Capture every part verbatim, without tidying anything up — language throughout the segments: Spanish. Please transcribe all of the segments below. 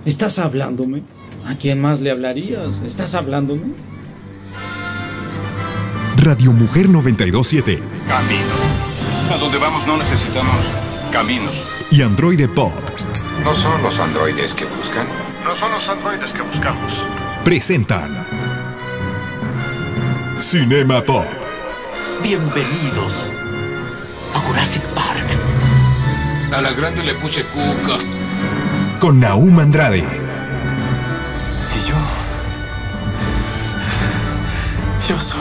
¿Estás hablándome? ¿A quién más le hablarías? ¿Estás hablándome? Radio Mujer noventa y dos punto siete. Camino. A donde vamos no necesitamos caminos. Y Androide Pop. No son los androides que buscan. No son los androides que buscamos. Presentan Cinema Pop. Bienvenidos a Jurassic Park. A la grande le puse cuca. Con Nahum Andrade. Y yo... Yo soy...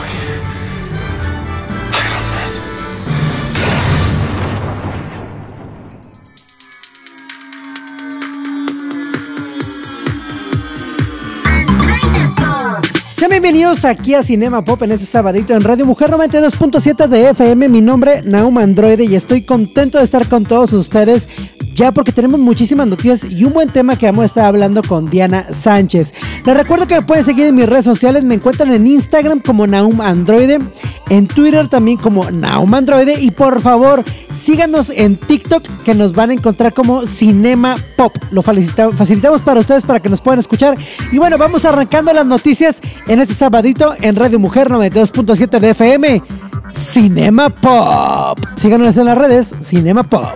Sean bienvenidos aquí a Cinema Pop en este sabadito en Radio Mujer noventa y dos punto siete de F M. Mi nombre es Nahum Androide y estoy contento de estar con todos ustedes ya porque tenemos muchísimas noticias y un buen tema que vamos a estar hablando con Diana Sánchez. Les recuerdo que me pueden seguir en mis redes sociales, me encuentran en Instagram como Nahum Androide, en Twitter también como Nahum Androide y por favor síganos en TikTok que nos van a encontrar como Cinema Pop. Lo facilitamos para ustedes para que nos puedan escuchar y bueno, vamos arrancando las noticias en este sabadito en Radio Mujer noventa y dos punto siete de F M. Cinema Pop. Síganos en las redes, Cinema Pop.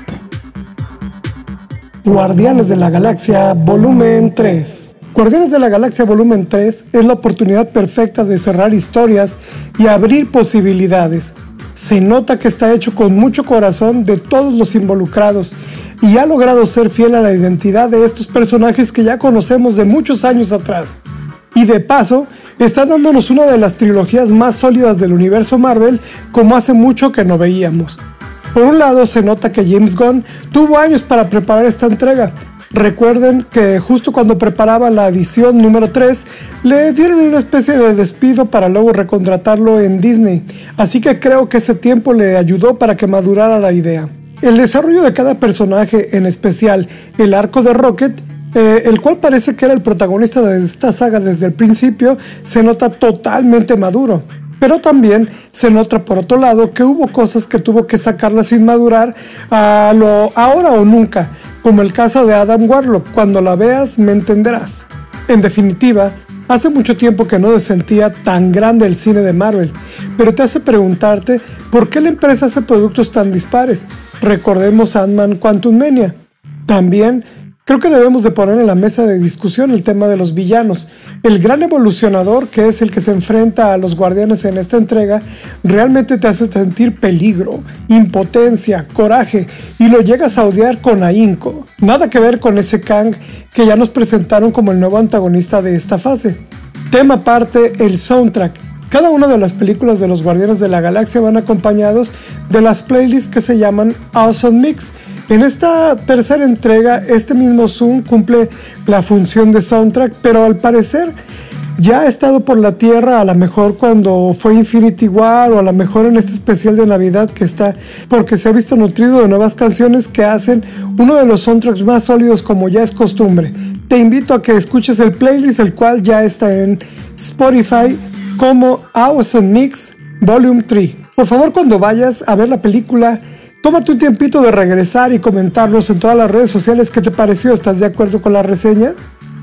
Guardianes de la Galaxia Volumen tres. Guardianes de la Galaxia Volumen tres es la oportunidad perfecta de cerrar historias y abrir posibilidades. Se nota que está hecho con mucho corazón de todos los involucrados y ha logrado ser fiel a la identidad de estos personajes que ya conocemos de muchos años atrás. Y de paso, están dándonos una de las trilogías más sólidas del universo Marvel como hace mucho que no veíamos. Por un lado, se nota que James Gunn tuvo años para preparar esta entrega. Recuerden que justo cuando preparaba la edición número tres, le dieron una especie de despido para luego recontratarlo en Disney. Así que creo que ese tiempo le ayudó para que madurara la idea. El desarrollo de cada personaje, en especial el arco de Rocket, Eh, el cual parece que era el protagonista de esta saga desde el principio, se nota totalmente maduro. Pero también se nota por otro lado que hubo cosas que tuvo que sacarla sin madurar a lo ahora o nunca, como el caso de Adam Warlock. Cuando la veas me entenderás. En definitiva, hace mucho tiempo que no se sentía tan grande el cine de Marvel, pero te hace preguntarte por qué la empresa hace productos tan dispares. Recordemos Ant-Man Quantumania. También creo que debemos de poner en la mesa de discusión el tema de los villanos. El gran evolucionador, que es el que se enfrenta a los guardianes en esta entrega, realmente te hace sentir peligro, impotencia, coraje y lo llegas a odiar con ahínco. Nada que ver con ese Kang que ya nos presentaron como el nuevo antagonista de esta fase. Tema aparte, el soundtrack. Cada una de las películas de los Guardianes de la Galaxia van acompañados de las playlists que se llaman Awesome Mix. En esta tercera entrega, este mismo Zoom cumple la función de soundtrack, pero al parecer ya ha estado por la tierra, a lo mejor cuando fue Infinity War o a lo mejor en este especial de Navidad que está, porque se ha visto nutrido de nuevas canciones que hacen uno de los soundtracks más sólidos como ya es costumbre. Te invito a que escuches el playlist, el cual ya está en Spotify como Awesome Mix Volume tres. Por favor, cuando vayas a ver la película, tómate un tiempito de regresar y comentarnos en todas las redes sociales qué te pareció. ¿Estás de acuerdo con la reseña?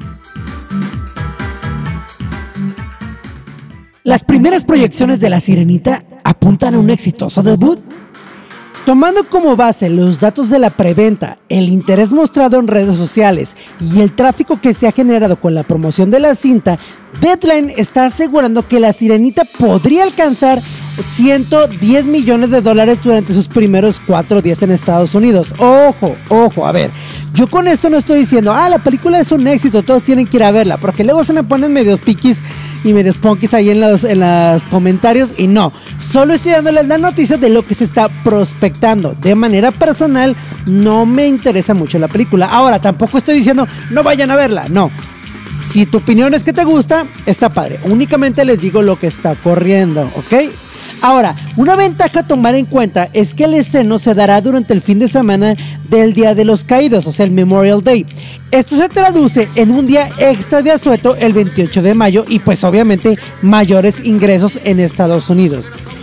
Las primeras proyecciones de La Sirenita apuntan a un exitoso debut. Tomando como base los datos de la preventa, el interés mostrado en redes sociales y el tráfico que se ha generado con la promoción de la cinta, Deadline está asegurando que La Sirenita podría alcanzar ciento diez millones de dólares durante sus primeros cuatro días en Estados Unidos. Ojo, ojo, a ver, yo con esto no estoy diciendo, ah, la película es un éxito, todos tienen que ir a verla, porque luego se me ponen medios piquis y medios punkis ahí en los, en los comentarios, y no, solo estoy dándoles la noticia de lo que se está prospectando. De manera personal, no me interesa mucho la película. Ahora, tampoco estoy diciendo, no vayan a verla, no. Si tu opinión es que te gusta, está padre. Únicamente les digo lo que está corriendo, ¿ok? Ahora, una ventaja a tomar en cuenta es que el estreno se dará durante el fin de semana del Día de los Caídos, o sea, el Memorial Day. Esto se traduce en un día extra de asueto el veintiocho de mayo y pues obviamente mayores ingresos en Estados Unidos.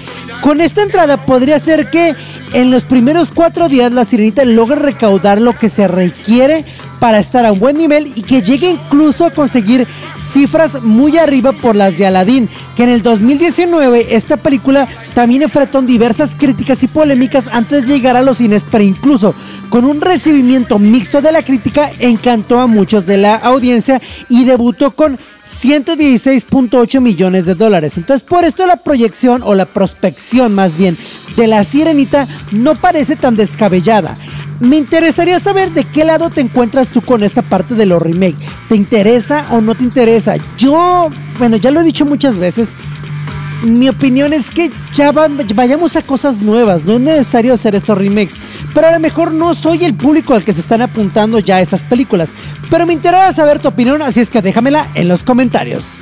Con esta entrada podría ser que en los primeros cuatro días La Sirenita logre recaudar lo que se requiere para estar a un buen nivel y que llegue incluso a conseguir cifras muy arriba por las de Aladdin, que en el dos mil diecinueve esta película también enfrentó diversas críticas y polémicas antes de llegar a los cines, pero incluso con un recibimiento mixto de la crítica encantó a muchos de la audiencia y debutó con ciento dieciséis punto ocho millones de dólares. Entonces por esto la proyección o la prospección más bien de La Sirenita no parece tan descabellada. Me interesaría saber de qué lado te encuentras tú con esta parte de los remakes. ¿Te interesa o no te interesa? Yo, bueno, ya lo he dicho muchas veces. Mi opinión es que ya va, vayamos a cosas nuevas. No es necesario hacer estos remakes. Pero a lo mejor no soy el público al que se están apuntando ya esas películas. Pero me interesa saber tu opinión, así es que déjamela en los comentarios.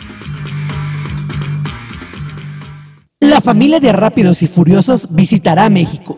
La familia de Rápidos y Furiosos visitará México.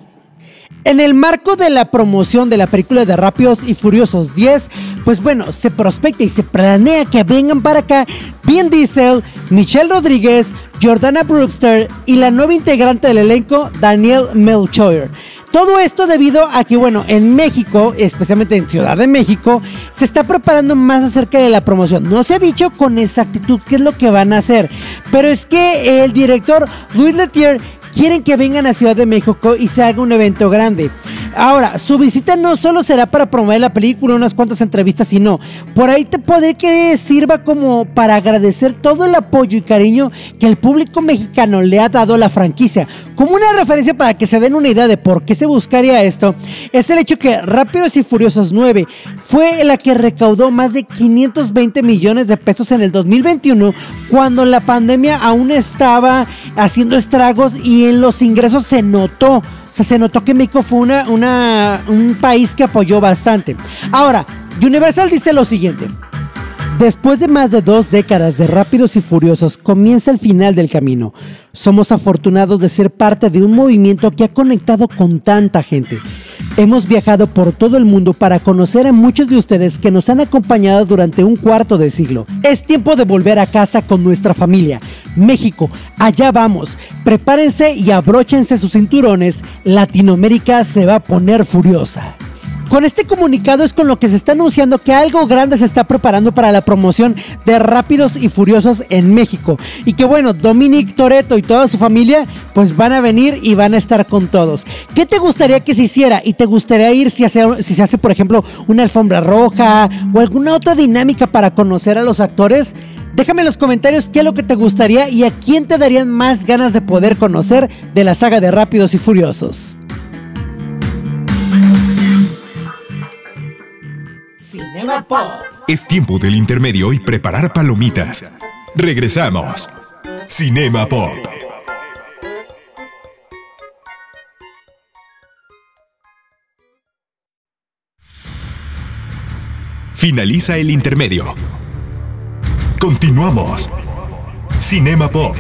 En el marco de la promoción de la película de Rápidos y Furiosos diez, pues bueno, se prospecta y se planea que vengan para acá Vin Diesel, Michelle Rodríguez, Jordana Brewster y la nueva integrante del elenco, Danielle Melchior. Todo esto debido a que, bueno, en México, especialmente en Ciudad de México, se está preparando más acerca de la promoción. No se ha dicho con exactitud qué es lo que van a hacer, pero es que el director Louis Leterrier quieren que vengan a Ciudad de México y se haga un evento grande. Ahora, su visita no solo será para promover la película, unas cuantas entrevistas, sino por ahí te puede que sirva como para agradecer todo el apoyo y cariño que el público mexicano le ha dado a la franquicia. Como una referencia para que se den una idea de por qué se buscaría esto, es el hecho que Rápidos y Furiosos nueve fue la que recaudó más de quinientos veinte millones de pesos en el dos mil veintiuno, cuando la pandemia aún estaba haciendo estragos y en los ingresos se notó. O sea, se notó que México fue una, una, un país que apoyó bastante. Ahora, Universal dice lo siguiente: después de más de dos décadas de Rápidos y Furiosos, comienza el final del camino. Somos afortunados de ser parte de un movimiento que ha conectado con tanta gente. Hemos viajado por todo el mundo para conocer a muchos de ustedes que nos han acompañado durante un cuarto de siglo. Es tiempo de volver a casa con nuestra familia. México, allá vamos. Prepárense y abróchense sus cinturones. Latinoamérica se va a poner furiosa. Con este comunicado es con lo que se está anunciando que algo grande se está preparando para la promoción de Rápidos y Furiosos en México. Y que bueno, Dominic Toretto y toda su familia pues van a venir y van a estar con todos. ¿Qué te gustaría que se hiciera? ¿Y te gustaría ir si, hace, si se hace, por ejemplo, una alfombra roja o alguna otra dinámica para conocer a los actores? Déjame en los comentarios qué es lo que te gustaría y a quién te darían más ganas de poder conocer de la saga de Rápidos y Furiosos. Cinema Pop. Es tiempo del intermedio y preparar palomitas. Regresamos. Cinema Pop. Finaliza el intermedio. Continuamos. Cinema Pop.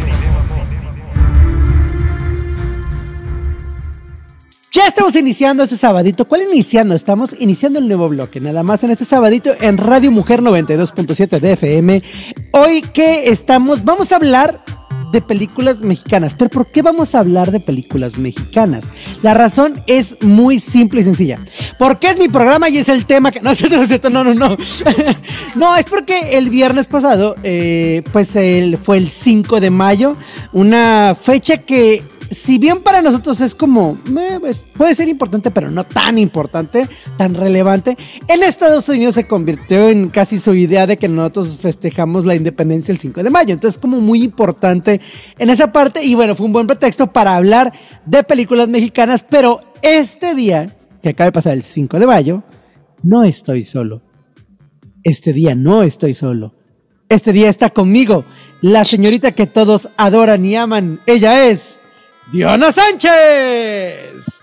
Ya estamos iniciando este sabadito. ¿Cuál iniciando? Estamos iniciando el nuevo bloque. Nada más en este sabadito en Radio Mujer noventa y dos punto siete de F M. Hoy que estamos, vamos a hablar de películas mexicanas. ¿Pero por qué vamos a hablar de películas mexicanas? La razón es muy simple y sencilla. Porque es mi programa y es el tema que... No, es cierto, no, es cierto, no, no, no. No, es porque el viernes pasado, eh, pues el, fue el cinco de mayo. Una fecha que... si bien para nosotros es como, eh, pues puede ser importante, pero no tan importante, tan relevante, en Estados Unidos se convirtió en casi su idea de que nosotros festejamos la independencia el cinco de mayo. Entonces, como muy importante en esa parte. Y bueno, fue un buen pretexto para hablar de películas mexicanas. Pero este día, que acaba de pasar el cinco de mayo, no estoy solo. Este día no estoy solo. Este día está conmigo la señorita que todos adoran y aman. Ella es... ¡Diana Sánchez!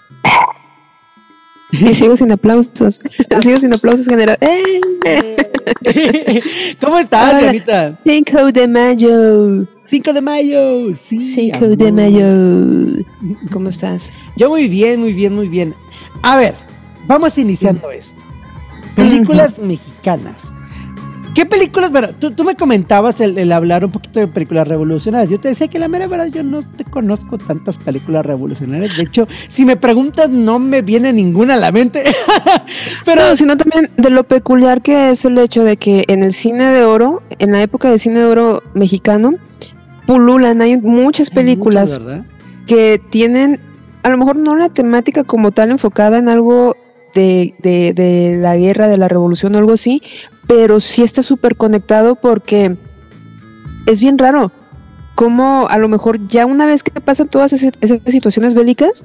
Y sigo sin aplausos. Sigo sin aplausos general. ¡Eh! ¿Cómo estás, Dianita? cinco de mayo. cinco de mayo. Sí, cinco amor. de mayo. ¿Cómo estás? Yo muy bien, muy bien, muy bien. A ver, vamos iniciando esto. Películas uh-huh. mexicanas. ¿Qué películas? Bueno, tú, tú me comentabas el, el hablar un poquito de películas revolucionarias. Yo te decía que la mera verdad yo no te conozco tantas películas revolucionarias. De hecho, si me preguntas, no me viene ninguna a la mente. Pero no, sino también de lo peculiar que es el hecho de que en el cine de oro, en la época del cine de oro mexicano, pululan, hay muchas películas muchas, ¿verdad? Que tienen, a lo mejor no la temática como tal enfocada en algo de, de, de la guerra, de la revolución o algo así, pero sí está súper conectado porque es bien raro cómo a lo mejor ya una vez que pasan todas esas, esas situaciones bélicas,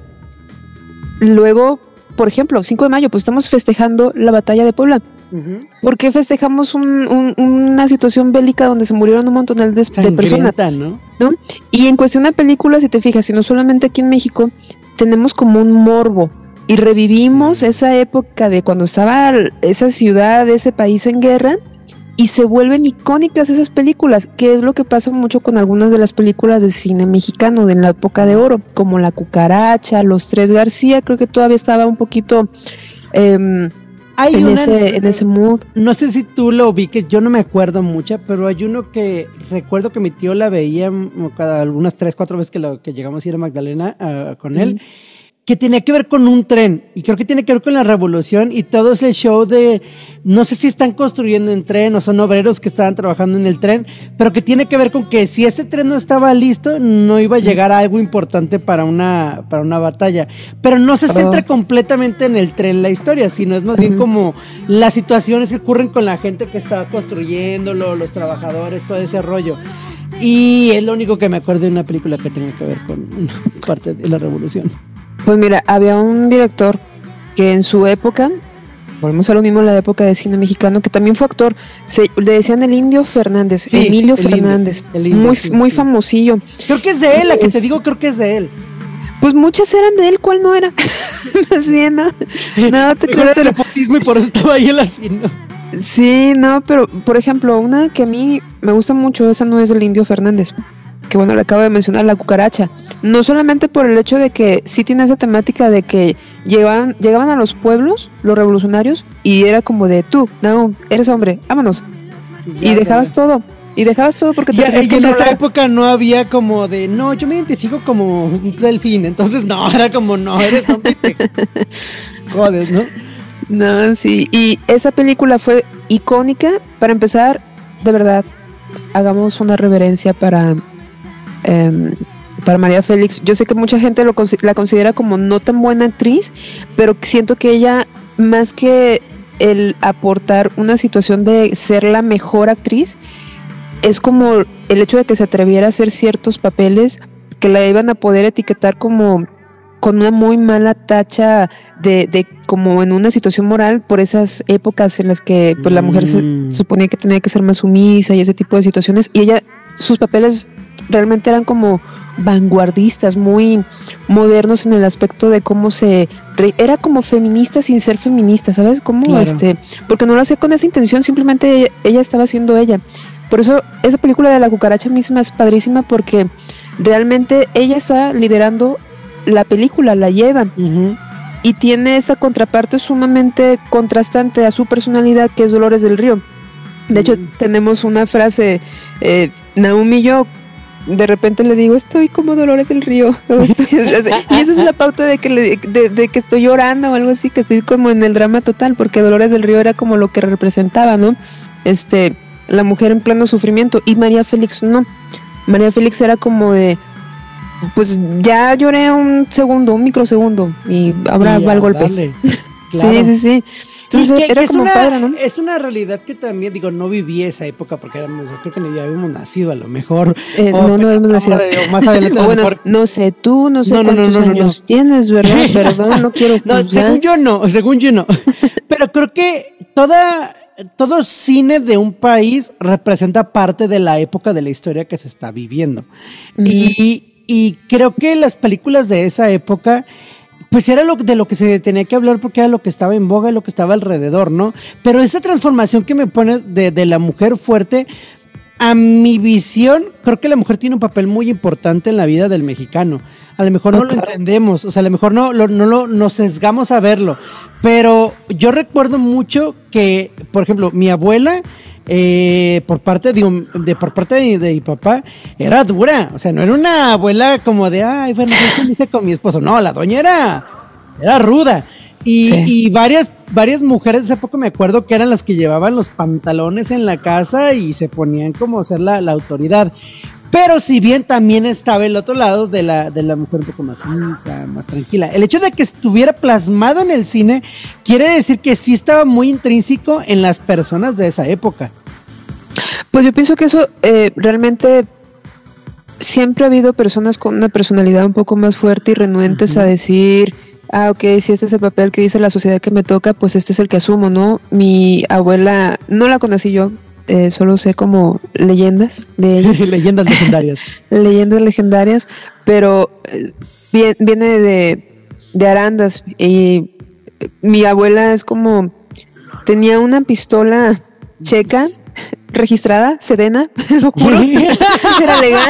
luego, por ejemplo, cinco de mayo, pues estamos festejando la batalla de Puebla. Uh-huh. ¿Por qué festejamos un, un, una situación bélica donde se murieron un montón de, de personas? ¿no? ¿no? Y en cuestión de películas, si te fijas, sino solamente aquí en México, tenemos como un morbo y revivimos esa época de cuando estaba esa ciudad, ese país en guerra, y se vuelven icónicas esas películas, que es lo que pasa mucho con algunas de las películas de cine mexicano de la época de oro, como La Cucaracha, Los Tres García, creo que todavía estaba un poquito eh, hay en, una, ese, en ese mood. No sé si tú lo ubiques, yo no me acuerdo mucho, pero hay uno que recuerdo que mi tío la veía cada algunas tres, cuatro veces que, lo, que llegamos a ir a Magdalena uh, con él, mm. que tenía que ver con un tren, y creo que tiene que ver con la revolución y todo ese show de, no sé si están construyendo un tren o son obreros que estaban trabajando en el tren, pero que tiene que ver con que si ese tren no estaba listo, no iba a llegar a algo importante para una, para una batalla, pero no se centra oh. completamente en el tren la historia, sino es más uh-huh. bien como las situaciones que ocurren con la gente que está construyéndolo, los trabajadores, todo ese rollo. Y es lo único que me acuerdo de una película que tenga que ver con una parte de la revolución. Pues mira, había un director que en su época, volvemos a lo mismo en la época de cine mexicano, que también fue actor, se, le decían el Indio Fernández, sí, Emilio el Fernández, indio, el indio, muy, sí, muy sí. famosillo. Creo que es de él, la que es, te digo, creo que es de él. Pues muchas eran de él, ¿cuál no era? Más bien, ¿no? No, te creo, pero... nepotismo y por eso estaba ahí él así, ¿no? Sí, no, pero por ejemplo, una que a mí me gusta mucho, esa no es del Indio Fernández, que bueno, le acabo de mencionar, La Cucaracha. No solamente por el hecho de que sí tiene esa temática de que llegaban, llegaban a los pueblos, los revolucionarios, y era como de tú, no, eres hombre, vámonos. Ya, y dejabas ya. todo, y dejabas todo porque te ya, y que en esa época no había como de, no, yo me identifico como un delfín, entonces no, era como, no, eres hombre, te jodes, ¿no? No, sí, y esa película fue icónica. Para empezar, de verdad, hagamos una reverencia para... Um, para María Félix. Yo sé que mucha gente lo, la considera como no tan buena actriz, pero siento que ella, más que el aportar una situación de ser la mejor actriz, es como el hecho de que se atreviera a hacer ciertos papeles que la iban a poder etiquetar como con una muy mala tacha de, de como en una situación moral por esas épocas en las que pues, la mujer mm. se suponía que tenía que ser más sumisa y ese tipo de situaciones, y ella, sus papeles realmente eran como vanguardistas, muy modernos en el aspecto de cómo se... Re, era como feminista sin ser feminista, ¿sabes? Como claro. este, porque no lo hacía con esa intención, simplemente ella, ella estaba siendo ella. Por eso esa película de La Cucaracha misma es padrísima, porque realmente ella está liderando la película, la llevan. Uh-huh. Y tiene esa contraparte sumamente contrastante a su personalidad, que es Dolores del Río. De hecho, uh-huh. tenemos una frase, eh, Naomi y yo, de repente le digo, estoy como Dolores del Río. Estoy, y esa es la pauta de que, le, de, de que estoy llorando o algo así, que estoy como en el drama total, porque Dolores del Río era como lo que representaba, ¿no? Este, la mujer en pleno sufrimiento, y María Félix no. María Félix era como de, pues ya lloré un segundo, un microsegundo, y ahora va el golpe. Claro. Sí, sí, sí. Entonces, que, era que como es, una, padre, ¿no? es una realidad que también, digo, no viví esa época porque éramos, creo que ya habíamos nacido a lo mejor. Eh, o, no, no habíamos nacido. De, o más adelante. O a lo bueno, mejor. No sé tú, no sé no, cuántos no, no, no, años no. tienes, ¿verdad? Perdón, no quiero. No, según yo no, según yo no. Pero creo que toda, todo cine de un país representa parte de la época de la historia que se está viviendo. Uh-huh. Y, y creo que las películas de esa época... pues era lo, de lo que se tenía que hablar porque era lo que estaba en boga y lo que estaba alrededor, ¿no? Pero esa transformación que me pones de, de la mujer fuerte, a mi visión, creo que la mujer tiene un papel muy importante en la vida del mexicano. A lo mejor no okay. lo entendemos, o sea, a lo mejor no, lo, no lo, nos sesgamos a verlo, pero yo recuerdo mucho que, por ejemplo, mi abuela eh, por parte digo, de por parte de, de mi papá era dura, o sea, no era una abuela como de, ay, bueno, yo me hice con mi esposo, no, la doña era, era ruda. Y, sí. y varias, varias mujeres de esa época me acuerdo que eran las que llevaban los pantalones en la casa y se ponían como ser la, la autoridad. Pero si bien también estaba el otro lado de la, de la mujer un poco más sumisa, más tranquila. El hecho de que estuviera plasmado en el cine quiere decir que sí estaba muy intrínseco en las personas de esa época. Pues yo pienso que eso eh, realmente siempre ha habido personas con una personalidad un poco más fuerte y renuentes uh-huh. a decir, ah, ok, si este es el papel que dice la sociedad que me toca, pues este es el que asumo, ¿no? Mi abuela, no la conocí yo, eh, solo sé como leyendas de ella. Leyendas legendarias. Leyendas legendarias, pero eh, viene, viene de, de Arandas y mi abuela es como, tenía una pistola checa, registrada, Sedena, lo juro, era legal.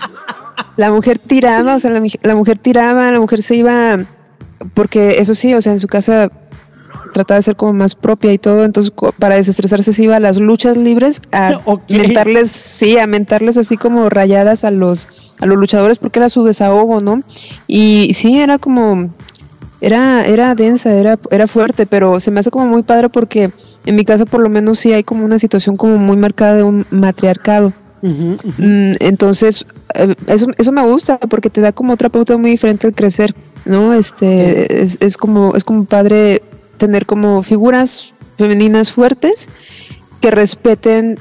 La mujer tiraba, o sea, la, la mujer tiraba, la mujer se iba... Porque eso sí, o sea, en su casa trataba de ser como más propia y todo, entonces para desestresarse se iba a las luchas libres a okay. mentarles, sí, a mentarles así como rayadas a los, a los luchadores porque era su desahogo, ¿no? Y sí, era como, era, era densa, era, era fuerte, pero se me hace como muy padre porque en mi casa por lo menos sí hay como una situación como muy marcada de un matriarcado. Uh-huh, uh-huh. Entonces, eso, eso me gusta porque te da como otra pauta muy diferente al crecer, ¿no? Este, sí. es, es como, es como padre tener como figuras femeninas fuertes que respeten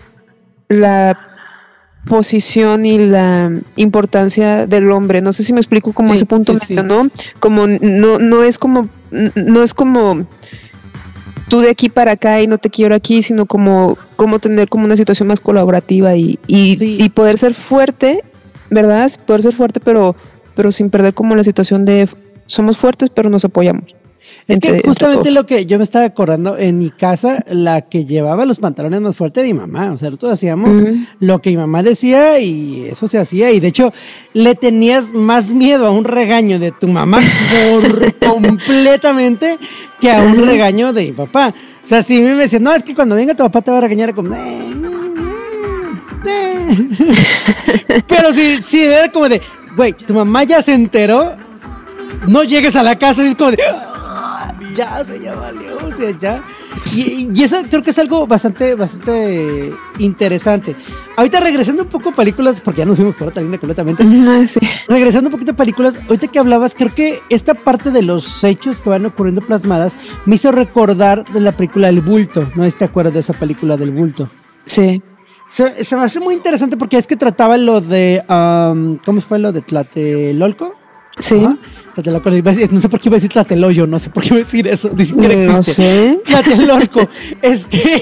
la posición y la importancia del hombre. No sé si me explico como sí, ese punto sí, medio, sí. ¿no? Como no, no es como, no es como tú de aquí para acá y no te quiero aquí, sino como, como tener como una situación más colaborativa y, y, sí. y poder ser fuerte, ¿verdad? Poder ser fuerte, pero, pero sin perder como la situación de somos fuertes, pero nos apoyamos. Es entre, que justamente lo que yo me estaba acordando, en mi casa, la que llevaba los pantalones más fuertes era mi mamá. O sea, nosotros hacíamos uh-huh. lo que mi mamá decía y eso se hacía. Y de hecho, le tenías más miedo a un regaño de tu mamá por completamente que a un regaño de mi papá. O sea, si me decían, no, es que cuando venga tu papá te va a regañar, como... Eh, eh, eh. Pero si, si era como de, güey, tu mamá ya se enteró, no llegues a la casa y es como de... ya, se ya valió, o sea, ya. Y, y eso creo que es algo bastante, bastante interesante. Ahorita regresando un poco a películas, porque ya nos fuimos por otra línea completamente. Ah, sí. Regresando un poquito a películas, ahorita que hablabas, creo que esta parte de los hechos que van ocurriendo plasmadas me hizo recordar de la película El Bulto. ¿No? ¿Te acuerdas de esa película del Bulto? Sí. Se, se me hace muy interesante porque es que trataba lo de, um, ¿cómo fue lo de Tlatelolco? Sí. Ajá. Tlatelolco, no sé por qué iba a decir Tlatelollo, no sé por qué iba a decir eso, ni siquiera existe. No sé. Tlatelolco, este,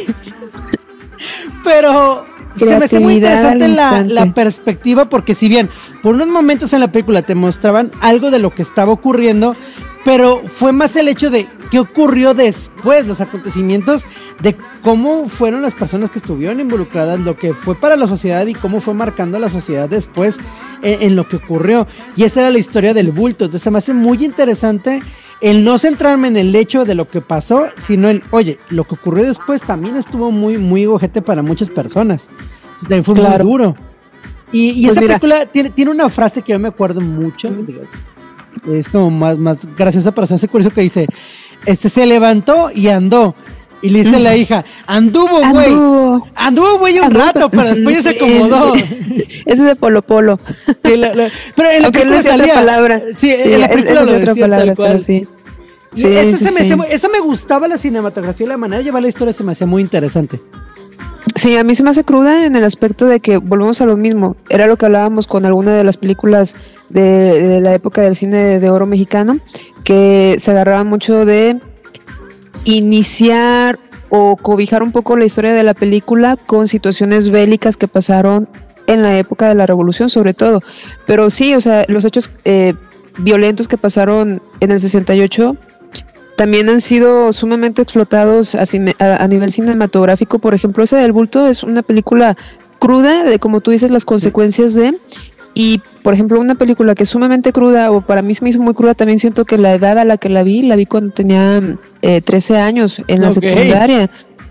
pero se me hace muy interesante la, la perspectiva porque si bien por unos momentos en la película te mostraban algo de lo que estaba ocurriendo, pero fue más el hecho de qué ocurrió después, los acontecimientos, de cómo fueron las personas que estuvieron involucradas, lo que fue para la sociedad y cómo fue marcando a la sociedad después en, en lo que ocurrió. Y esa era la historia del bulto. Entonces se me hace muy interesante el no centrarme en el hecho de lo que pasó, sino el, oye, lo que ocurrió después también estuvo muy, muy ojete para muchas personas. Entonces también fue claro. muy duro. Y, y pues esa mira. película tiene, tiene una frase que yo me acuerdo mucho, es como más, más graciosa, pero se hace curioso, que dice, este se levantó y andó. Y le dice a la hija, anduvo, güey. Anduvo, anduvo, güey, un anduvo, rato, pero después sí, ya se acomodó. Sí, sí. Ese es de Polo Polo. Sí, la, la, pero en la Aunque película no salía. Otra palabra. Sí, sí, en la película lo decía palabra, tal cual. Sí. Sí, ese sí, se me sí. hacía, esa me gustaba la cinematografía, la manera de llevar la historia se me hacía muy interesante. Sí, a mí se me hace cruda en el aspecto de que volvemos a lo mismo. Era lo que hablábamos con alguna de las películas de, de la época del cine de, de oro mexicano, que se agarraba mucho de iniciar o cobijar un poco la historia de la película con situaciones bélicas que pasaron en la época de la Revolución, sobre todo. Pero sí, o sea, los hechos eh, violentos que pasaron en el sesenta y ocho también han sido sumamente explotados a, a, a nivel cinematográfico. Por ejemplo, ese del bulto es una película cruda de, como tú dices, las consecuencias sí. de... Y, por ejemplo, una película que es sumamente cruda, o para mí se me hizo muy cruda, también siento que la edad a la que la vi, la vi cuando tenía eh, trece años, en la okay. secundaria.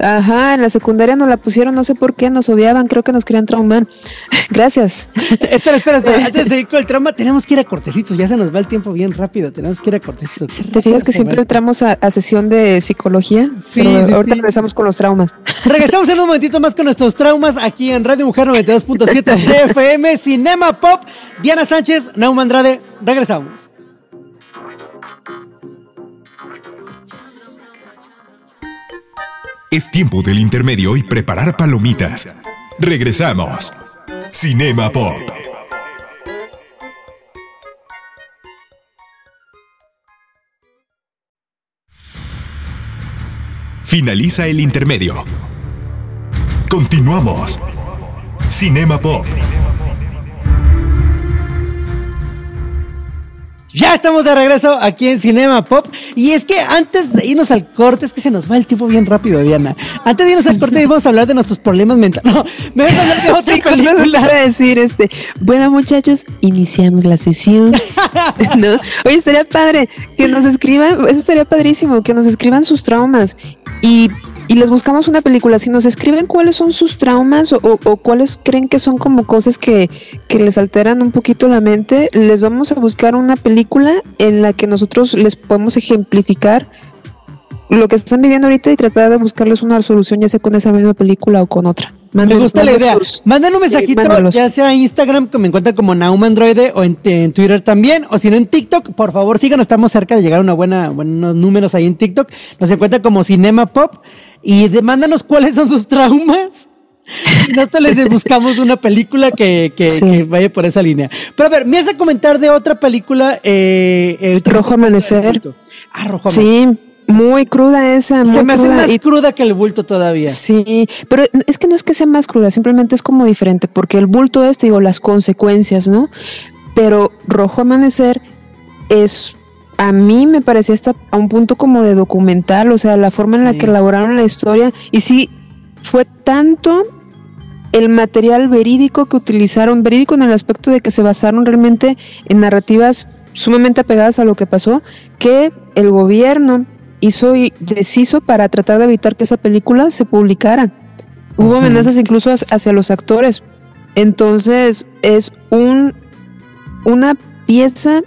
Ajá, en la secundaria nos la pusieron, no sé por qué, nos odiaban, creo que nos querían traumar. Gracias. Espera, espera, espera. Antes de seguir con el trauma, tenemos que ir a cortecitos. Ya se nos va el tiempo bien rápido. Tenemos que ir a cortecitos. ¿Te fijas que siempre entramos a, a sesión de psicología? Sí, Pero sí, ahorita sí. regresamos con los traumas. Regresamos en un momentito más con nuestros traumas aquí en Radio Mujer noventa y dos punto siete de F M, Cinema Pop. Diana Sánchez, Nauma Andrade. Regresamos. Es tiempo del intermedio y preparar palomitas. Regresamos. Cinema Pop. Finaliza el intermedio. Continuamos. Cinema Pop. Ya estamos de regreso aquí en Cinema Pop. Y es que antes de irnos al corte, es que se nos va el tiempo bien rápido, Diana. Antes de irnos al corte, íbamos a hablar de nuestros problemas mentales. No, me voy a hablar de otra Sí, película. Iba a decir, este, bueno, muchachos, iniciamos la sesión. ¿No? Oye, estaría padre que nos escriban, eso estaría padrísimo, que nos escriban sus traumas y, y les buscamos una película. Si nos escriben cuáles son sus traumas o, o, o cuáles creen que son como cosas que, que les alteran un poquito la mente, les vamos a buscar una película en la que nosotros les podemos ejemplificar lo que están viviendo ahorita y tratar de buscarles una solución, ya sea con esa misma película o con otra. Manden, me gusta la idea. Sus, sí, Manden un mensajito, ya sea en Instagram, que me encuentran como Nauma Androide, o en, en Twitter también, o si no en TikTok, por favor síganos, estamos cerca de llegar a una buena, buenos números ahí en TikTok. Nos encuentran como Cinema Pop y de, mándanos cuáles son sus traumas. Y nosotros les buscamos una película que, que, sí. que vaya por esa línea. Pero a ver, me hace comentar de otra película. Eh, eh, Rojo Amanecer. Ah, Rojo Sí. Amanecer. Muy cruda esa. Muy Se me hace cruda. más y... cruda que el bulto todavía. Sí, pero es que no es que sea más cruda, simplemente es como diferente, porque el bulto es, te digo, las consecuencias, ¿no? Pero Rojo Amanecer es, a mí me parecía hasta a un punto como de documental, o sea, la forma en la sí. que elaboraron la historia, y sí, fue tanto el material verídico que utilizaron, verídico en el aspecto de que se basaron realmente en narrativas sumamente apegadas a lo que pasó, que el gobierno hizo y deshizo para tratar de evitar que esa película se publicara. Hubo uh-huh. amenazas incluso hacia los actores. Entonces es un una pieza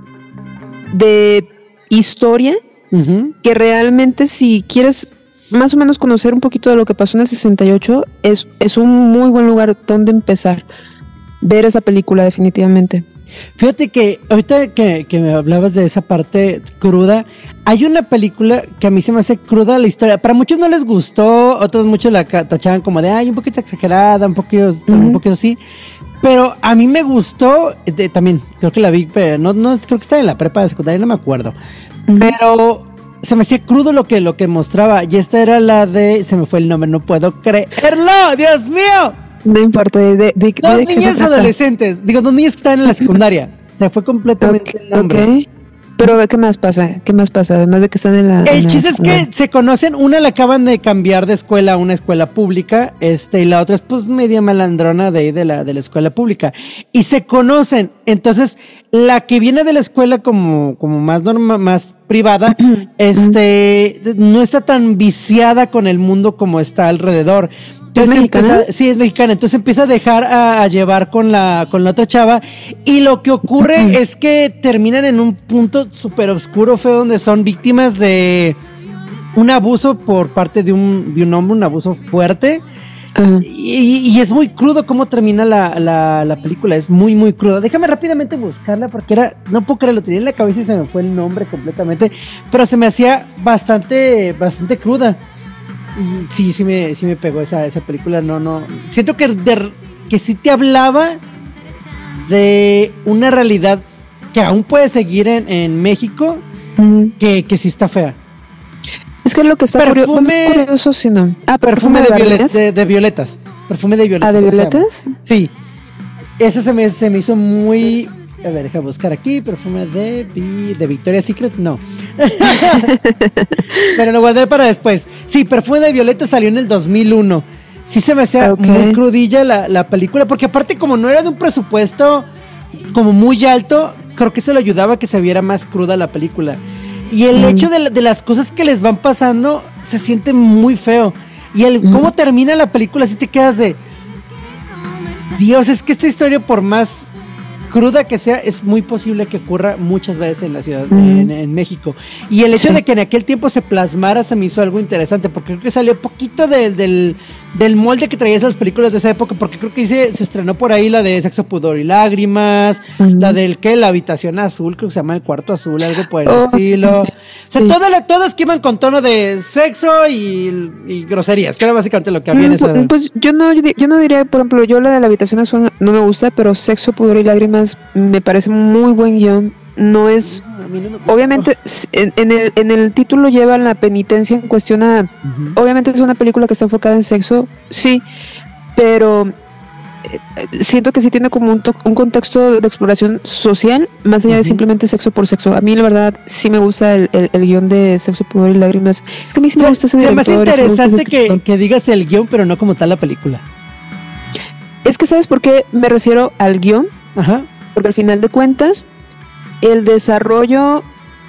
de historia uh-huh. que realmente, si quieres más o menos conocer un poquito de lo que pasó en el sesenta y ocho, es, es un muy buen lugar donde empezar. Ver esa película definitivamente. Fíjate que ahorita que, que me hablabas de esa parte cruda, hay una película que a mí se me hace cruda la historia. Para muchos no les gustó, otros muchos la tachaban como de ay, un poquito exagerada, un poquito, uh-huh. un poquito así. Pero a mí me gustó, de, también creo que la vi, pero no, no creo que estaba en la prepa de secundaria, no me acuerdo. Uh-huh. Pero se me hacía crudo lo que, lo que mostraba. Y esta era la de, se me fue el nombre, no puedo creerlo, Dios mío. No importa, de, de, de, dos de niñas adolescentes, digo, dos niños que estaban en la secundaria. Se fue completamente okay, el nombre. Okay. Pero ¿qué más pasa? ¿Qué más pasa? Además de que están en la... El en chiste la es que se conocen, una la acaban de cambiar de escuela a una escuela pública, este, y la otra es pues media malandrona de ahí de la, de la escuela pública. Y se conocen, entonces la que viene de la escuela como, como más norma, más privada, este, no está tan viciada con el mundo como está alrededor. Entonces ¿Es mexicana? Empieza, sí, es mexicana. Entonces empieza a dejar a, a llevar con la, con la otra chava. Y lo que ocurre es que terminan en un punto súper oscuro, feo, donde son víctimas de un abuso por parte de un, de un hombre, un abuso fuerte. Uh-huh. Y, y es muy crudo cómo termina la, la, la película. Es muy, muy cruda. Déjame rápidamente buscarla porque era, no puedo creerlo, tenía en la cabeza y se me fue el nombre completamente. Pero se me hacía bastante, bastante cruda. Y sí, sí me, sí me pegó esa, esa película, no, no. Siento que, de, que sí te hablaba de una realidad que aún puede seguir en, en México, uh-huh. que, que sí está fea. Es que lo que está perfume, curioso, curioso sí, no. Ah, perfume, perfume de, de, violet, de, de violetas. Perfume de violetas. ¿Ah, de violetas? Sí. Ese se me, se me hizo muy... A ver, déjame buscar aquí. Perfume de, de Victoria's Secret, no. Pero lo guardé para después. Sí, Perfume de Violeta salió en el dos mil uno. Sí se me hacía okay. muy crudilla la, la película, porque aparte como no era de un presupuesto como muy alto, creo que eso le ayudaba a que se viera más cruda la película. Y el mm. hecho de, de las cosas que les van pasando se siente muy feo. Y el mm. cómo termina la película, así te quedas de... Dios, es que esta historia, por más cruda que sea, es muy posible que ocurra muchas veces en la ciudad, mm. en, en México. Y el hecho sí. de que en aquel tiempo se plasmara se me hizo algo interesante, porque creo que salió poquito de, del, del molde que traía esas películas de esa época, porque creo que se, se estrenó por ahí la de Sexo, Pudor y Lágrimas, mm. la del que la habitación azul, creo que se llama El Cuarto Azul, algo por el oh, estilo. Sí, sí, sí. O sea, sí. todas, la, todas que iban con tono de sexo y, y groserías, que era básicamente lo que había mm, en esa. Pues, pues yo no, yo no diría, por ejemplo, yo la de la habitación azul no me gusta, pero Sexo, Pudor y Lágrimas me parece muy buen guión. No es, no, no obviamente en, en, el, en el título lleva la penitencia en cuestión a, uh-huh. obviamente es una película que está enfocada en sexo, sí, pero eh, siento que sí tiene como un, to- un contexto de exploración social, más allá uh-huh. de simplemente sexo por sexo. A mí la verdad sí me gusta el, el, el guión de Sexo, Pudor y Lágrimas. Es que a mí sí me gusta ese director. Se me hace interesante que, que digas el guión, pero no como tal la película. Es que ¿sabes por qué me refiero al guión? Ajá. Porque al final de cuentas, el desarrollo,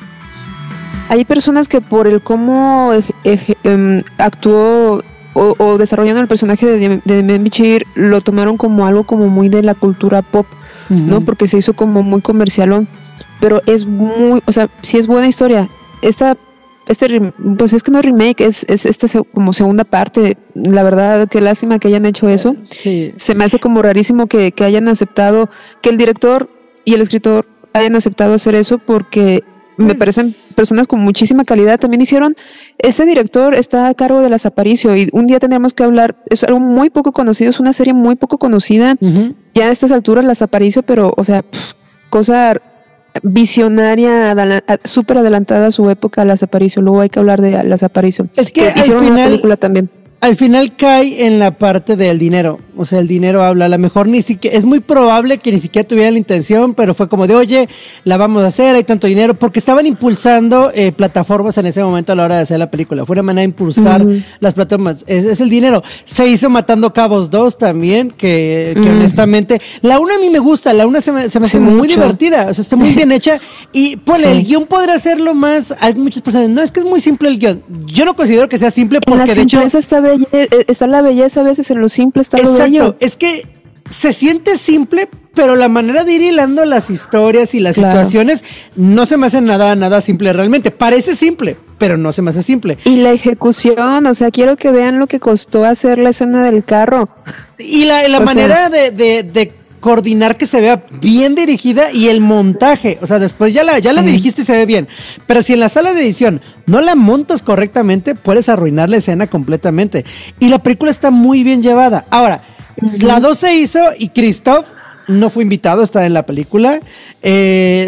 hay personas que por el cómo eh, eh, actuó o, o desarrollando el personaje de Demian Bichir, lo tomaron como algo como muy de la cultura pop, uh-huh. ¿no? Porque se hizo como muy comercialón, pero es muy, o sea, sí es buena historia. Esta Este, pues es que no es remake, es, es esta se, como segunda parte. La verdad, qué lástima que hayan hecho eso. Sí. Se me hace como rarísimo que, que hayan aceptado, que el director y el escritor hayan aceptado hacer eso, porque pues, me parecen personas con muchísima calidad. También hicieron, ese director está a cargo de Las Aparicio, y un día tendremos que hablar, es algo muy poco conocido, es una serie muy poco conocida, uh-huh. ya a estas alturas Las Aparicio, pero, o sea, pff, cosa visionaria, adela- súper adelantada a su época, Las Aparicio. Luego hay que hablar de Las Aparicio. Es que, que hicieron al final, una película también. Al final cae en la parte del dinero. O sea, el dinero habla. A lo mejor ni siquiera, es muy probable que ni siquiera tuvieran la intención, pero fue como de, oye, la vamos a hacer, hay tanto dinero, porque estaban impulsando eh, plataformas en ese momento a la hora de hacer la película. Fue una manera de impulsar uh-huh. las plataformas. Es, es el dinero. Se hizo Matando Cabos dos también, que, que uh-huh. honestamente, la una a mí me gusta, la una se me, se me hace sí, muy mucho. divertida, o sea, está muy bien hecha. Y pone, sí. el guión podrá hacerlo más, hay muchas personas, no, es que es muy simple el guión. Yo no considero que sea simple, porque la de hecho está belle- está la belleza a veces en lo simple, está lo exacto, bello. Es que se siente simple, pero la manera de ir hilando las historias y las claro. situaciones no se me hace nada, nada simple realmente. Parece simple, pero no se me hace simple. Y la ejecución, o sea, quiero que vean lo que costó hacer la escena del carro. Y la, la manera sea, de, de, de coordinar que se vea bien dirigida, y el montaje, o sea, después ya la, ya la mm. dirigiste y se ve bien, pero si en la sala de edición no la montas correctamente, puedes arruinar la escena completamente. Y la película está muy bien llevada. Ahora, mm-hmm. la dos se hizo y Christoph no fue invitado a estar en la película. Eh,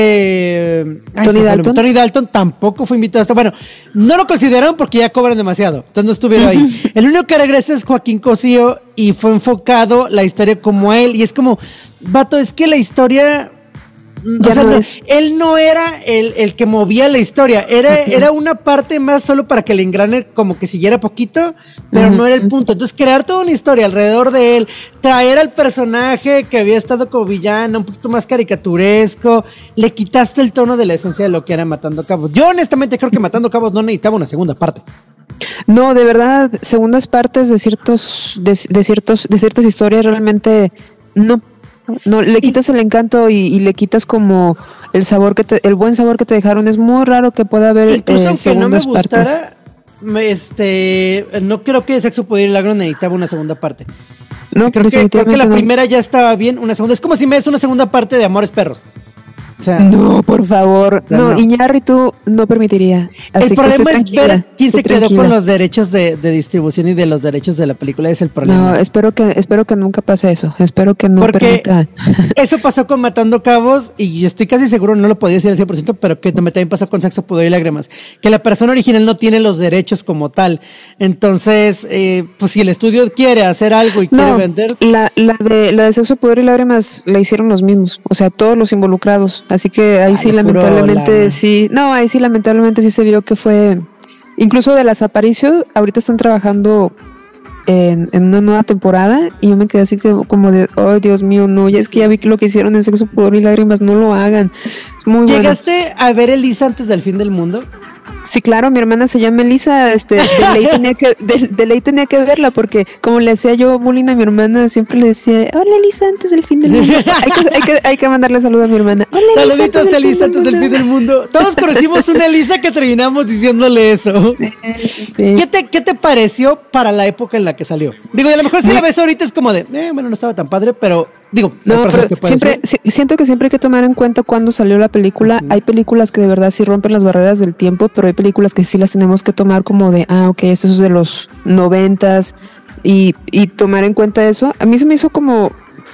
este ay, Tony Dalton. Tony Dalton tampoco fue invitado a estar. Bueno, no lo consideraron porque ya cobran demasiado, entonces no estuvieron uh-huh. ahí. El único que regresa es Joaquín Cosío, y fue enfocado la historia como él, y es como, vato, es que la historia ya o sea, no no, es. él no era el, el que movía la historia, era, uh-huh. era una parte más solo para que el engrane como que siguiera poquito, pero uh-huh. no era el punto. Entonces crear toda una historia alrededor de él, traer al personaje que había estado como villano un poquito más caricaturesco, le quitaste el tono de la esencia de lo que era Matando Cabos. Yo honestamente creo que Matando Cabos no necesitaba una segunda parte. No, de verdad, segundas partes de ciertos, de, de ciertos, de ciertas historias realmente no. No, le quitas el encanto y, y le quitas como el sabor que te, el buen sabor que te dejaron. Es muy raro que pueda haber incluso eh, aunque no me gustara, partes. este, no creo que Sexo, Poder y Lágrimas necesitaba una segunda parte. No, creo que, creo que la no. primera ya estaba bien, una segunda. Es como si me des una segunda parte de Amores Perros. O sea, no, por favor. No, no. Iñárritu no permitiría. Así el problema que es ver quién se quedó tranquila. con los derechos de, de distribución y de los derechos de la película. Es el problema. No, espero que, espero que nunca pase eso. Espero que no Porque permita. Eso pasó con Matando Cabos, y estoy casi seguro, no lo podía decir al cien por ciento, pero que también pasó con Sexo, Pudor y Lágrimas, que la persona original no tiene los derechos como tal. Entonces, eh, pues si el estudio quiere hacer algo y no, quiere vender. La, la, de, la de Sexo, Pudor y Lágrimas la hicieron los mismos, o sea, todos los involucrados. Así que ahí Ay, sí, lamentablemente, sí. No, ahí sí, lamentablemente sí se vio que fue. Incluso de Las Aparicio, ahorita están trabajando en, en una nueva temporada, y yo me quedé así que, como de, oh Dios mío, no, ya es que ya vi lo que hicieron en Sexo, Pudor y Lágrimas, no lo hagan. Es muy ¿Llegaste bueno. a ver Elisa antes del fin del mundo? Sí, claro, mi hermana se llama Elisa, este, de ley tenía que, de, de ley tenía que verla, porque como le hacía yo bullying a mi hermana, siempre le decía, hola Elisa, antes del fin del mundo. Hay que, hay que, hay que mandarle saludo a mi hermana. Hola, Elisa, saluditos a Elisa antes del fin del mundo. Todos conocimos una Elisa que terminamos diciéndole eso. Sí, sí, sí. ¿Qué te, qué te pareció para la época en la que salió? Digo, y a lo mejor si la ves ahorita es como de, eh, bueno, no estaba tan padre, pero digo, no, pero siempre si, siento que siempre hay que tomar en cuenta cuándo salió la película. Uh-huh. Hay películas que de verdad sí rompen las barreras del tiempo, pero hay películas que sí las tenemos que tomar como de, ah, ok, eso es de los noventas y, y tomar en cuenta eso. A mí se me hizo como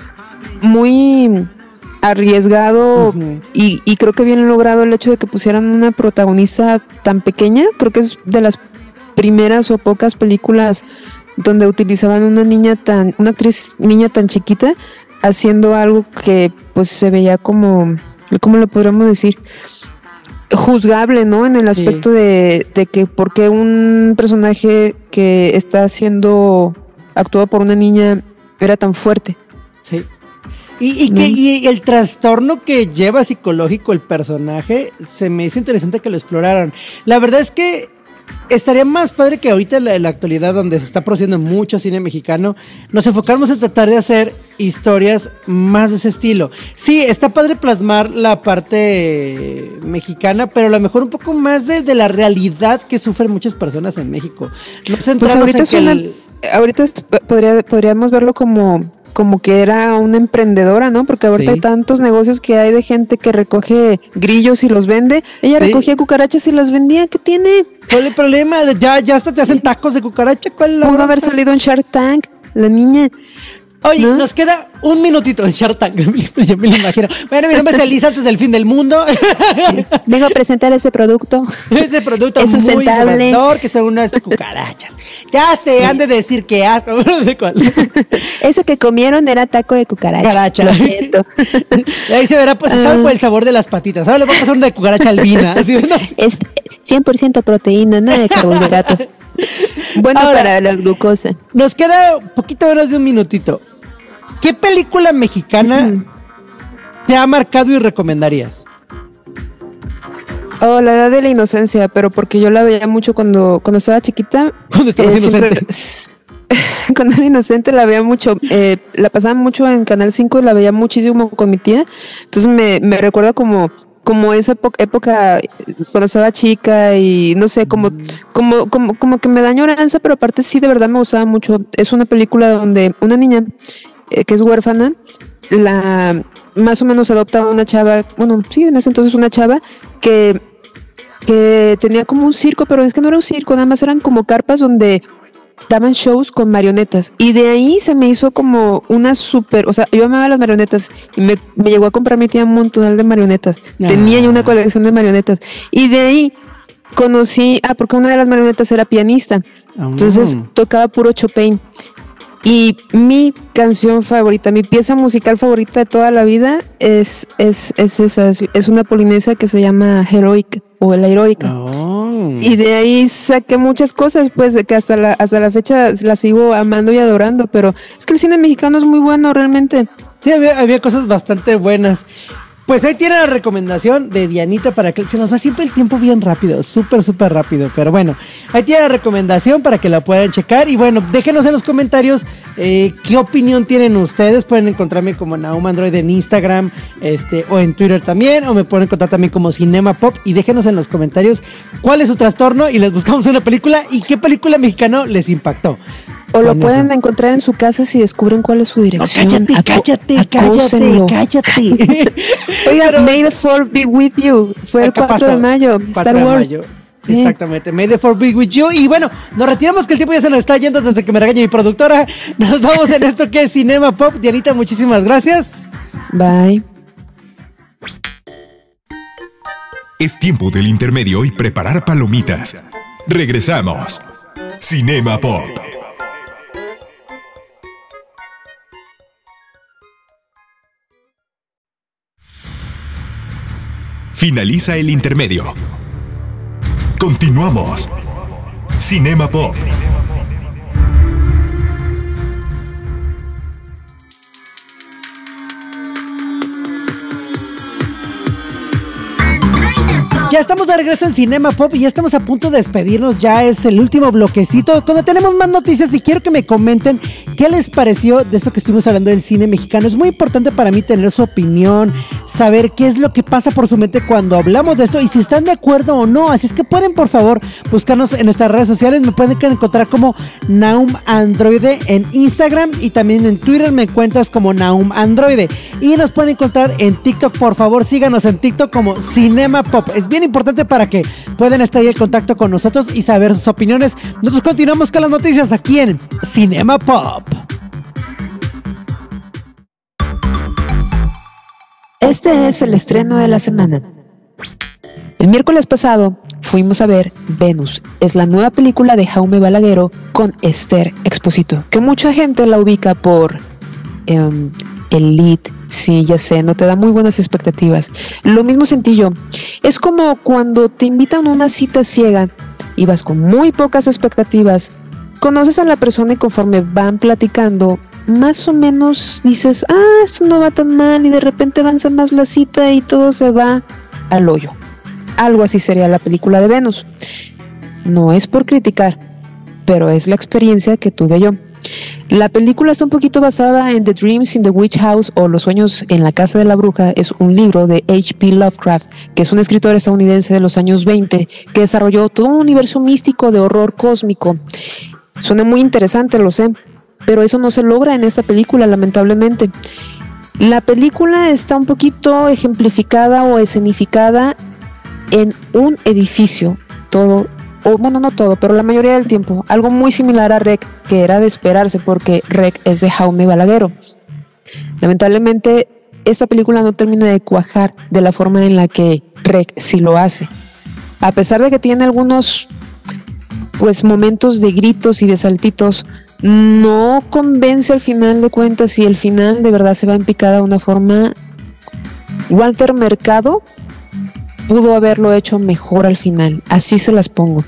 muy arriesgado uh-huh. y, y creo que bien logrado el hecho de que pusieran una protagonista tan pequeña. Creo que es de las primeras o pocas películas donde utilizaban una niña tan, una actriz niña tan chiquita haciendo algo que pues se veía como, ¿cómo lo podríamos decir? Juzgable, ¿no? En el aspecto sí. de, de que por qué un personaje que está siendo actuado por una niña era tan fuerte. Sí. Y, y, que, y el trastorno que lleva psicológico el personaje, se me hizo interesante que lo exploraran. La verdad es que estaría más padre que ahorita en la, en la actualidad, donde se está produciendo mucho cine mexicano, nos enfocáramos en tratar de hacer historias más de ese estilo. Sí, está padre plasmar la parte mexicana, pero a lo mejor un poco más de, de la realidad que sufren muchas personas en México. No pues ahorita, en que una, el... ahorita podría, podríamos verlo como... como que era una emprendedora, ¿no? Porque ahorita sí. hay tantos negocios que hay de gente que recoge grillos y los vende. Ella sí. recogía cucarachas y las vendía. ¿Qué tiene? ¿Cuál es el problema? Ya, ya hasta te hacen tacos de cucaracha. ¿Cuál es la Pudo haber salido en Shark Tank, la niña. Oye, ¿no? Nos queda un minutito en Shark Tank. Yo me lo imagino. Bueno, mi nombre es Elisa antes del fin del mundo. Vengo a presentar ese producto. Ese producto es muy innovador, que son unas cucarachas. Ya se sí. han de decir que asco. No sé cuál. Eso que comieron era taco de cucaracha. Cucaracha. Lo siento. Ahí se verá, pues se sabe por el sabor de las patitas. Ahora le voy a pasar una de cucaracha albina. Así de, ¿no? Es cien por ciento proteína, nada de carbohidrato. Bueno, ahora, para la glucosa. Nos queda un poquito menos de un minutito. ¿Qué película mexicana uh-huh. te ha marcado y recomendarías? Oh, La Edad de la Inocencia, pero porque yo la veía mucho cuando, cuando estaba chiquita. Cuando estabas eh, inocente. Siempre, cuando era inocente la veía mucho. Eh, la pasaba mucho en Canal cinco y la veía muchísimo con mi tía. Entonces me, me recuerda como... como esa época cuando estaba chica y no sé, como, como, como, como que me da añoranza, pero aparte sí de verdad me gustaba mucho. Es una película donde una niña eh, que es huérfana, la más o menos adopta a una chava, bueno, sí, en ese entonces una chava que, que tenía como un circo, pero es que no era un circo, nada más eran como carpas donde daban shows con marionetas y de ahí se me hizo como una súper, o sea, yo amaba las marionetas y me, me llegó a comprar mi tía un montón de marionetas, ah. tenía yo una colección de marionetas y de ahí conocí, ah, porque una de las marionetas era pianista, oh. entonces tocaba puro Chopin y mi canción favorita, mi pieza musical favorita de toda la vida es, es, es esa, es, es una polinesa que se llama Heroica o La Heroica. Oh. Y de ahí saqué muchas cosas, pues, de que hasta la, hasta la fecha la sigo amando y adorando, pero es que el cine mexicano es muy bueno realmente. Sí, había, había cosas bastante buenas. Pues ahí tiene la recomendación de Dianita para que se nos va siempre el tiempo bien rápido, súper, súper rápido. Pero bueno, ahí tiene la recomendación para que la puedan checar. Y bueno, déjenos en los comentarios eh, qué opinión tienen ustedes. Pueden encontrarme como Nahum Android en Instagram este, o en Twitter también. O me pueden encontrar también como Cinema Pop. Y déjenos en los comentarios cuál es su trastorno y les buscamos una película y qué película mexicana les impactó. O lo pueden eso. encontrar en su casa si descubren cuál es su dirección. No, cállate, cállate, cállate, cállate. Oiga, pero... May the fourth be with you. Fue el cuatro de mayo. Star Wars. De mayo. Exactamente, May the fourth be with you. Y bueno, nos retiramos que el tiempo ya se nos está yendo desde que me regañe mi productora. Nos vamos en esto que es Cinema Pop. Dianita, muchísimas gracias. Bye. Es tiempo del intermedio y preparar palomitas. Regresamos. Cinema Pop. Finaliza el intermedio. Continuamos. Cinema Pop. Ya Ya estamos de regreso en Cinema Pop y ya estamos a punto de despedirnos. Ya es el último bloquecito donde tenemos más noticias y quiero que me comenten qué les pareció de esto que estuvimos hablando del cine mexicano. Es muy importante para mí tener su opinión, saber qué es lo que pasa por su mente cuando hablamos de eso y si están de acuerdo o no. Así es que pueden, por favor, buscarnos en nuestras redes sociales. Me pueden encontrar como Naum Androide en Instagram y también en Twitter me encuentras como Naum Androide. Y nos pueden encontrar en TikTok. Por favor, síganos en TikTok como Cinema Pop. Es bien importante para que puedan estar ahí en contacto con nosotros y saber sus opiniones. Nosotros continuamos con las noticias aquí en Cinema Pop. Este es el estreno de la semana. El miércoles pasado fuimos a ver Venus. Es la nueva película de Jaume Balaguero con Esther Expósito, que mucha gente la ubica por um, Elite. Sí, ya sé, no te da muy buenas expectativas. Lo mismo sentí yo. Es como cuando te invitan a una cita ciega y vas con muy pocas expectativas. Conoces a la persona y conforme van platicando, más o menos dices, ah, esto no va tan mal, y de repente avanza más la cita y todo se va al hoyo. Algo así sería la película de Venus. No es por criticar, pero es la experiencia que tuve yo. La película está un poquito basada en The Dreams in the Witch House o Los sueños en la casa de la bruja. Es un libro de H P Lovecraft, que es un escritor estadounidense de los años veinte que desarrolló todo un universo místico de horror cósmico. Suena muy interesante, lo sé, pero eso no se logra en esta película, lamentablemente. La película está un poquito ejemplificada o escenificada en un edificio, todo, o bueno, no todo, pero la mayoría del tiempo, algo muy similar a Rec, que era de esperarse porque Rec es de Jaume Balaguero. Lamentablemente, esta película no termina de cuajar de la forma en la que Rec sí lo hace. A pesar de que tiene algunos pues momentos de gritos y de saltitos, no convence al final de cuentas, y el final de verdad se va en picada de una forma. Walter Mercado pudo haberlo hecho mejor al final, así se las pongo.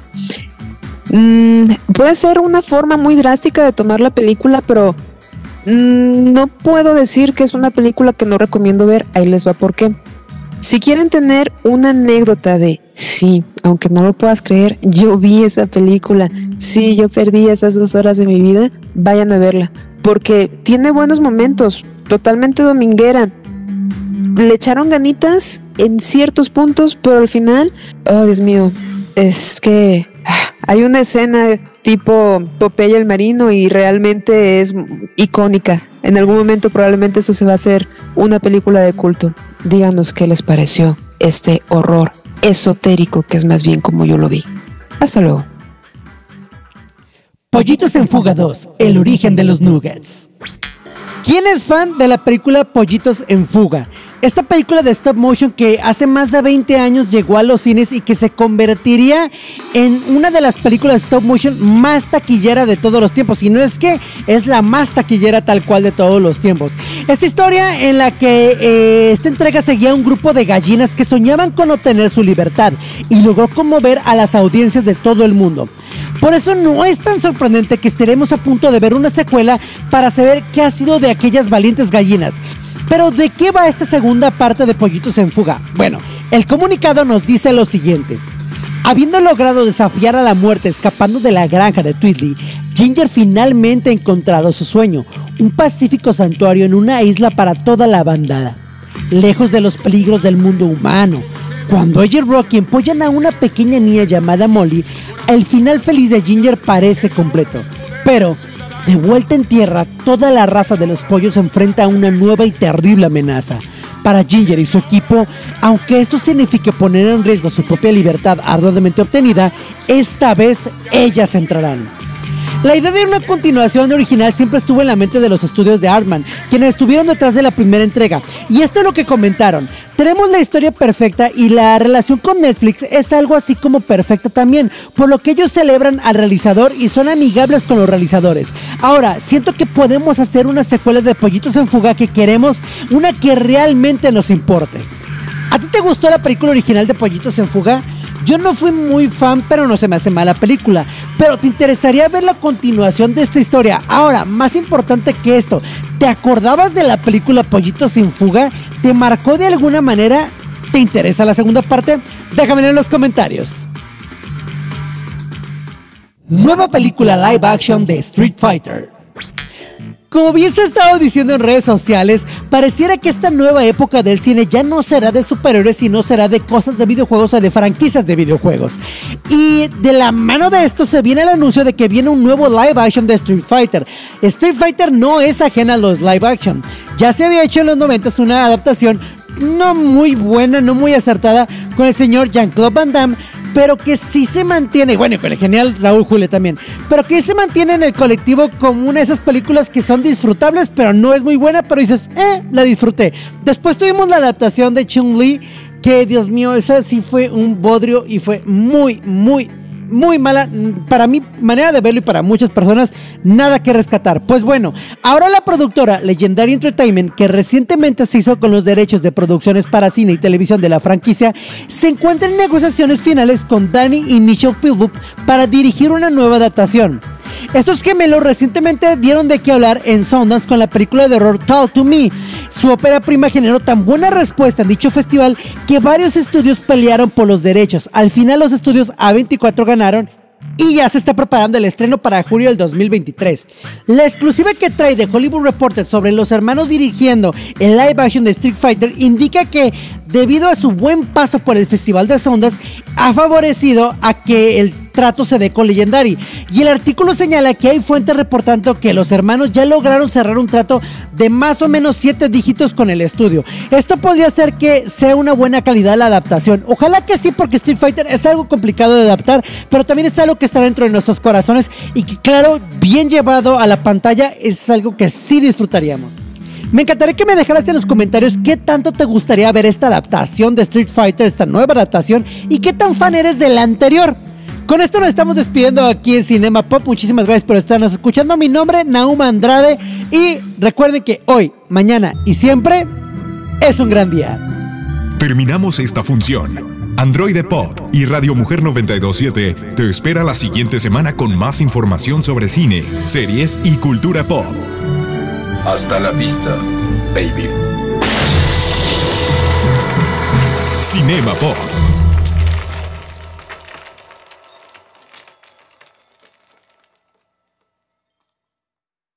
Mm, puede ser una forma muy drástica de tomar la película, pero mm, no puedo decir que es una película que no recomiendo ver. Ahí les va por qué. Si quieren tener una anécdota de, sí, aunque no lo puedas creer, yo vi esa película, sí, yo perdí esas dos horas de mi vida, vayan a verla, porque tiene buenos momentos, totalmente dominguera. Le echaron ganitas en ciertos puntos, pero al final, oh Dios mío, es que hay una escena tipo Popeye el Marino y realmente es icónica. En algún momento probablemente eso se va a hacer una película de culto. Díganos qué les pareció este horror esotérico, que es más bien como yo lo vi. Hasta luego. Pollitos en Fuga dos, el origen de los nuggets. ¿Quién es fan de la película Pollitos en Fuga? Esta película de stop motion que hace más de veinte años llegó a los cines y que se convertiría en una de las películas de stop motion más taquillera de todos los tiempos. Y no es que es la más taquillera tal cual de todos los tiempos. Esta historia en la que eh, esta entrega seguía a un grupo de gallinas que soñaban con obtener su libertad y logró conmover a las audiencias de todo el mundo. Por eso no es tan sorprendente que estaremos a punto de ver una secuela para saber qué ha sido de aquellas valientes gallinas. Pero ¿de qué va esta segunda parte de Pollitos en Fuga? Bueno, el comunicado nos dice lo siguiente. Habiendo logrado desafiar a la muerte escapando de la granja de Tweedly, Ginger finalmente ha encontrado su sueño, un pacífico santuario en una isla para toda la bandada, lejos de los peligros del mundo humano. Cuando ella y Rocky empollan a una pequeña niña llamada Molly, el final feliz de Ginger parece completo. Pero, de vuelta en tierra, toda la raza de los pollos se enfrenta a una nueva y terrible amenaza. Para Ginger y su equipo, aunque esto signifique poner en riesgo su propia libertad arduamente obtenida, esta vez ellas entrarán. La idea de una continuación original siempre estuvo en la mente de los estudios de Aardman, quienes estuvieron detrás de la primera entrega, y esto es lo que comentaron. Tenemos la historia perfecta y la relación con Netflix es algo así como perfecta también, por lo que ellos celebran al realizador y son amigables con los realizadores. Ahora, siento que podemos hacer una secuela de Pollitos en Fuga que queremos, una que realmente nos importe. ¿A ti te gustó la película original de Pollitos en Fuga? Yo no fui muy fan, pero no se me hace mala película. Pero ¿te interesaría ver la continuación de esta historia? Ahora, más importante que esto, ¿te acordabas de la película Pollitos en Fuga? ¿Te marcó de alguna manera? ¿Te interesa la segunda parte? Déjamelo en los comentarios. Nueva película live action de Street Fighter. Como bien se ha estado diciendo en redes sociales, pareciera que esta nueva época del cine ya no será de superhéroes, sino será de cosas de videojuegos o de franquicias de videojuegos. Y de la mano de esto se viene el anuncio de que viene un nuevo live action de Street Fighter. Street Fighter no es ajena a los live action. Ya se había hecho en los noventas una adaptación no muy buena, no muy acertada, con el señor Jean-Claude Van Damme, pero que sí se mantiene, bueno, con el genial Raúl Julia también, pero que se mantiene en el colectivo como una de esas películas que son disfrutables, pero no es muy buena, pero dices, eh, la disfruté. Después tuvimos la adaptación de Chun-Li, que Dios mío, esa sí fue un bodrio y fue muy, muy, muy mala. Para mi manera de verlo y para muchas personas, nada que rescatar. Pues bueno, ahora la productora Legendary Entertainment, que recientemente se hizo con los derechos de producciones para cine y televisión de la franquicia, se encuentra en negociaciones finales con Danny y Michelle Philbrook para dirigir una nueva adaptación. Estos gemelos recientemente dieron de qué hablar en Sundance con la película de horror Talk to Me. Su ópera prima generó tan buena respuesta en dicho festival que varios estudios pelearon por los derechos. Al final los estudios A veinticuatro ganaron y ya se está preparando el estreno para julio del dos mil veintitrés. La exclusiva que trae The Hollywood Reporter sobre los hermanos dirigiendo el live action de Street Fighter indica que, debido a su buen paso por el festival de Sundance, ha favorecido a que el trato se dé con Legendary. Y el artículo señala que hay fuentes reportando que los hermanos ya lograron cerrar un trato de más o menos siete dígitos con el estudio. Esto podría hacer que sea una buena calidad la adaptación. Ojalá que sí, porque Street Fighter es algo complicado de adaptar, pero también es algo que está dentro de nuestros corazones y que, claro, bien llevado a la pantalla es algo que sí disfrutaríamos. Me encantaría que me dejaras en los comentarios qué tanto te gustaría ver esta adaptación de Street Fighter, esta nueva adaptación, y qué tan fan eres de la anterior. Con esto nos estamos despidiendo aquí en Cinema Pop. Muchísimas gracias por estarnos escuchando. Mi nombre es Nahum Andrade y recuerden que hoy, mañana y siempre es un gran día. Terminamos esta función. Androide Pop y Radio Mujer noventa y dos punto siete te espera la siguiente semana con más información sobre cine, series y cultura pop. Hasta la vista, baby. Cinema Pop.